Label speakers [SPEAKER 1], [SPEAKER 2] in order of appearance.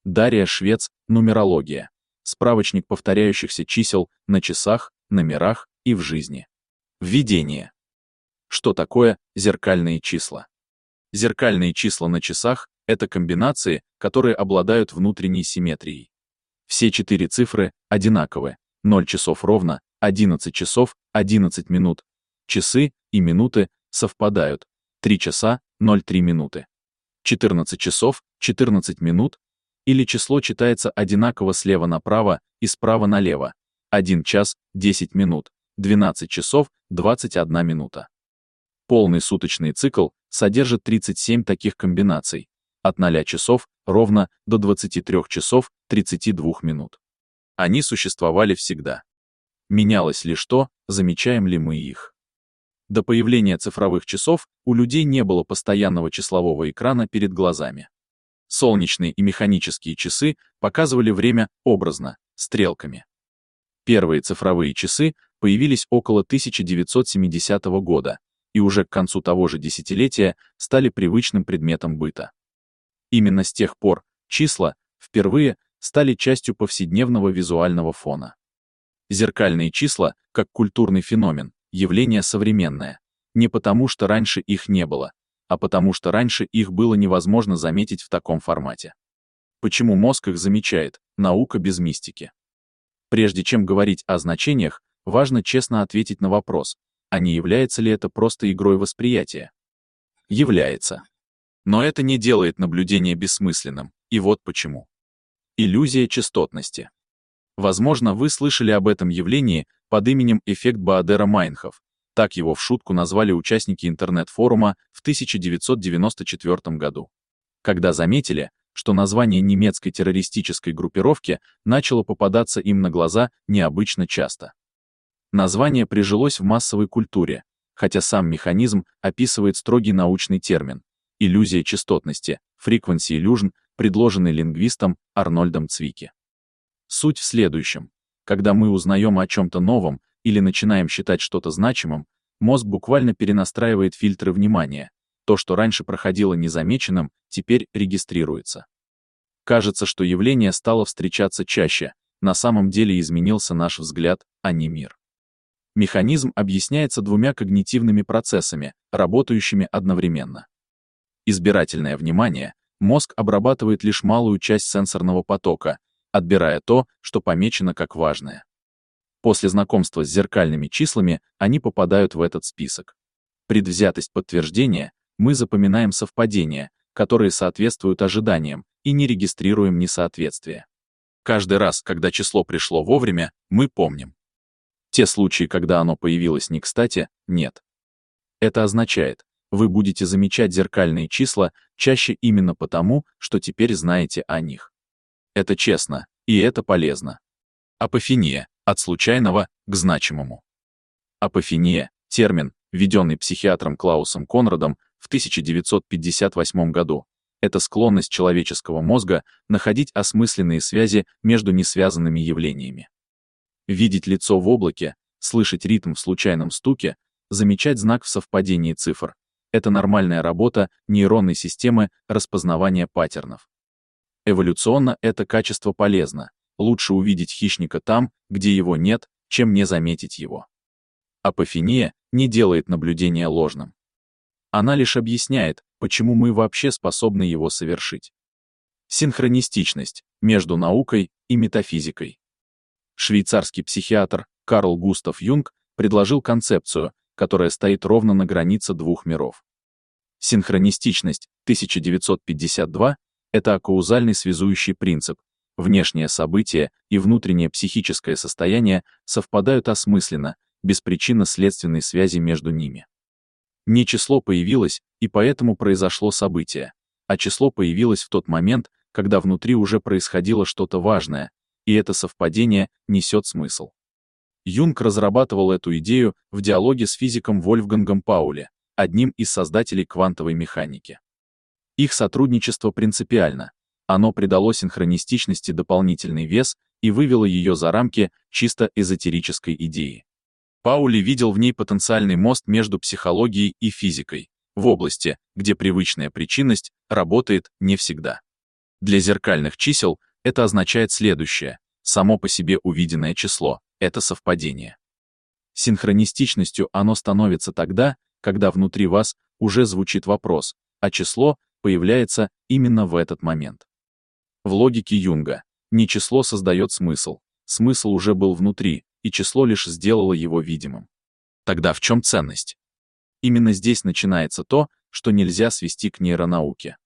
[SPEAKER 1] Дарья Швец, нумерология. Справочник повторяющихся чисел на часах, номерах и в жизни. Введение. Что такое зеркальные числа? Зеркальные числа на часах — это комбинации, которые обладают внутренней симметрией. Все 4 цифры одинаковы: 0 часов ровно, 11 часов, 11 минут. Часы и минуты совпадают: 3 часа, 03 минуты. 14 часов, 14 минут, или число читается одинаково слева направо и справа налево: 1 час, 10 минут, 12 часов, 21 минута. Полный суточный цикл содержит 37 таких комбинаций, от 0 часов ровно до 23 часов 32 минут. Они существовали всегда. Менялось лишь то, замечаем ли мы их. До появления цифровых часов у людей не было постоянного числового экрана перед глазами. Солнечные и механические часы показывали время образно, стрелками. Первые цифровые часы появились около 1970 года и уже к концу того же десятилетия стали привычным предметом быта. Именно с тех пор числа впервые стали частью повседневного визуального фона. Зеркальные числа, как культурный феномен, явление современное, не потому что раньше их не было, а потому что раньше их было невозможно заметить в таком формате. Почему мозг их замечает? Наука без мистики. Прежде чем говорить о значениях, важно честно ответить на вопрос, а не является ли это просто игрой восприятия? Является. Но это не делает наблюдение бессмысленным, и вот почему. Иллюзия частотности. Возможно, вы слышали об этом явлении под именем эффект Баадера-Майнхоф. Так его в шутку назвали участники интернет-форума в 1994 году. Когда заметили, что название немецкой террористической группировки начало попадаться им на глаза необычно часто. Название прижилось в массовой культуре, хотя сам механизм описывает строгий научный термин — иллюзия частотности, frequency illusion, предложенный лингвистом Арнольдом Цвики. Суть в следующем. Когда мы узнаем о чем-то новом или начинаем считать что-то значимым, мозг буквально перенастраивает фильтры внимания. То, что раньше проходило незамеченным, теперь регистрируется. Кажется, что явление стало встречаться чаще, на самом деле изменился наш взгляд, а не мир. Механизм объясняется двумя когнитивными процессами, работающими одновременно. Избирательное внимание. Мозг обрабатывает лишь малую часть сенсорного потока, отбирая то, что помечено как важное. После знакомства с зеркальными числами они попадают в этот список. Предвзятость подтверждения. Мы запоминаем совпадения, которые соответствуют ожиданиям, и не регистрируем несоответствия. Каждый раз, когда число пришло вовремя, мы помним. Те случаи, когда оно появилось не кстати, нет. Это означает, вы будете замечать зеркальные числа чаще именно потому, что теперь знаете о них. Это честно, и это полезно. Апофения — от случайного к значимому. Апофения — термин, введенный психиатром Клаусом Конрадом в 1958 году. Это склонность человеческого мозга находить осмысленные связи между несвязанными явлениями. Видеть лицо в облаке, слышать ритм в случайном стуке, замечать знак в совпадении цифр — это нормальная работа нейронной системы распознавания паттернов. Эволюционно это качество полезно. Лучше увидеть хищника там, где его нет, чем не заметить его. Апофения не делает наблюдение ложным. Она лишь объясняет, почему мы вообще способны его совершить. Синхронистичность между наукой и метафизикой. Швейцарский психиатр Карл Густав Юнг предложил концепцию, которая стоит ровно на границе двух миров. Синхронистичность 1952 — это акаузальный связующий принцип. Внешнее событие и внутреннее психическое состояние совпадают осмысленно, без причинно-следственной связи между ними. Не число появилось, и поэтому произошло событие, а число появилось в тот момент, когда внутри уже происходило что-то важное, и это совпадение несет смысл. Юнг разрабатывал эту идею в диалоге с физиком Вольфгангом Пауле, одним из создателей квантовой механики. Их сотрудничество принципиально. Оно придало синхронистичности дополнительный вес и вывело ее за рамки чисто эзотерической идеи. Паули видел в ней потенциальный мост между психологией и физикой, в области, где привычная причинность работает не всегда. Для зеркальных чисел это означает следующее. Само по себе увиденное число — это совпадение. Синхронистичностью оно становится тогда, когда внутри вас уже звучит вопрос, а число появляется именно в этот момент. В логике Юнга не число создает смысл, смысл уже был внутри, и число лишь сделало его видимым. Тогда в чем ценность? Именно здесь начинается то, что нельзя свести к нейронауке.